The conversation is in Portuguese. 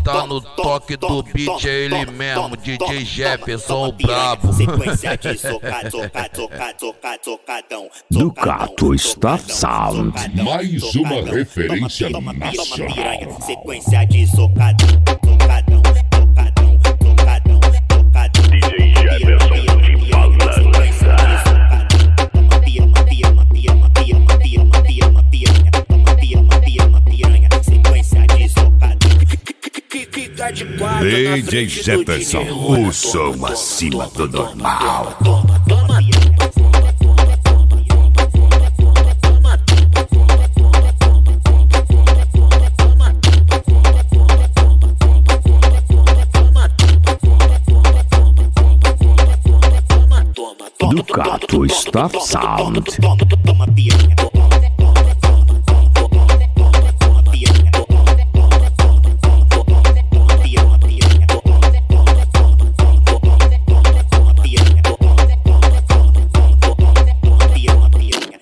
tá no toque do beat, é ele mesmo, DJ Jefferson o brabo. Sequência de soca, soca, soca, soca, socadão. Ducato Stuff Sound. Mais uma referência Toma nacional. piranha, sequência de socadão, socadão, socadão, socadão, socadão. DJ Jefferson de balança. DJ Jefferson, o som acima do normal. Toma, Ducato Stuff Sound. toma piranha.